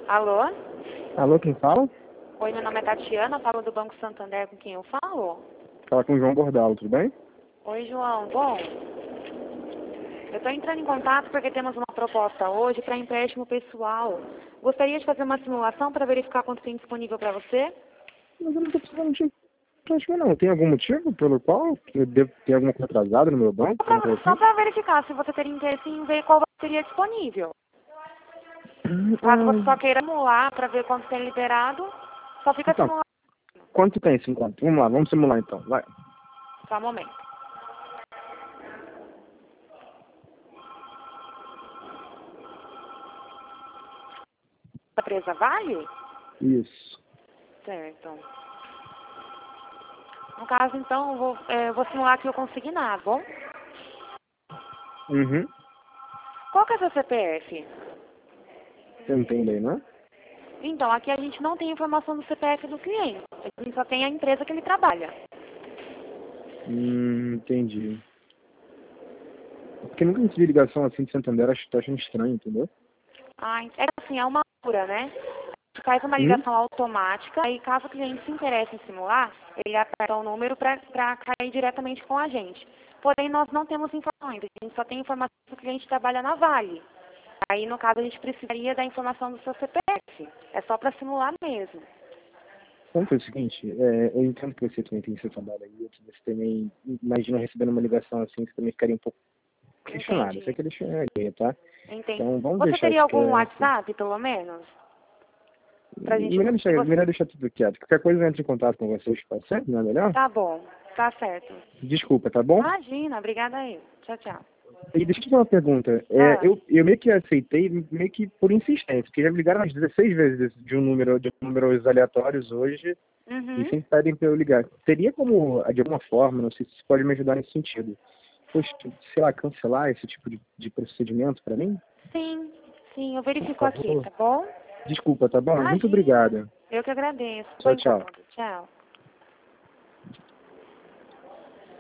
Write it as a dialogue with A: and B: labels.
A: Alô?
B: Alô, quem fala?
A: Oi, meu nome é Tatiana, falo do Banco Santander, com quem eu falo?
B: Fala com o João Bordalo, tudo bem?
A: Oi, João. Bom, eu estou entrando em contato porque temos uma proposta hoje para empréstimo pessoal. Gostaria de fazer uma simulação para verificar quanto tem disponível para você?
B: Mas eu não estou precisando de empréstimo, não. Tem algum motivo pelo qual eu devo ter alguma coisa atrasada no meu banco? Alguma coisa
A: Só
B: assim?
A: para verificar se você teria interesse em ver qual seria disponível. Caso você só queira simular para ver quanto tem liberado, só fica
B: Então,
A: simulando.
B: quanto tem esse encontro? Vamos lá, vamos simular então. Vai.
A: Só um momento. A presa vale?
B: Isso.
A: Certo. No caso, então, eu vou simular aqui o consignado, bom?
B: Uhum.
A: Qual que é seu CPF?
B: Você não tem lei, não?
A: Então, aqui a gente não tem informação do CPF do cliente. A gente só tem a empresa que ele trabalha.
B: Entendi. Porque nunca recebi ligação assim de Santander, tô achando estranho, entendeu?
A: Ah, é assim, é uma cura, né? A gente faz uma
B: Hum?
A: ligação automática e caso o cliente se interesse em simular, ele aperta o número para cair diretamente com a gente. Porém, nós não temos informações, a gente só tem informação que o cliente trabalha na Vale. Aí, no caso, a gente precisaria da informação do seu CPF. É só para simular mesmo.
B: Então foi o seguinte, eu entendo que você também tem seu trabalho aí, que você também, imagina recebendo uma ligação assim, você também ficaria um pouco questionado. Eu sei
A: Entendi.
B: que deixa ali, tá?
A: Entendi.
B: Então vamos
A: Você
B: deixar
A: teria
B: isso
A: algum
B: quieto.
A: WhatsApp, pelo menos? Pra gente, se você...
B: Melhor deixar tudo quieto. Qualquer coisa eu entro em contato com vocês, pode ser? Não é melhor?
A: Tá bom, tá certo.
B: Desculpa, tá bom?
A: Imagina, obrigada aí. Tchau, tchau.
B: E deixa eu te fazer uma pergunta.
A: Ah,
B: Eu meio que aceitei, meio que por insistência, porque já me ligaram umas 16 vezes de números aleatórios hoje e
A: uhum.
B: sempre pedem para eu ligar. Teria como, de alguma forma, não sei se você pode me ajudar nesse sentido, poxa, sei lá, cancelar esse tipo de procedimento para mim?
A: Sim, sim, eu
B: Por
A: verifico aqui,
B: favor.
A: tá bom?
B: Desculpa, tá bom? Muito
A: Imagina.
B: obrigado.
A: Eu que agradeço. Foi
B: Tchau, tchau.
A: incômodo. Tchau.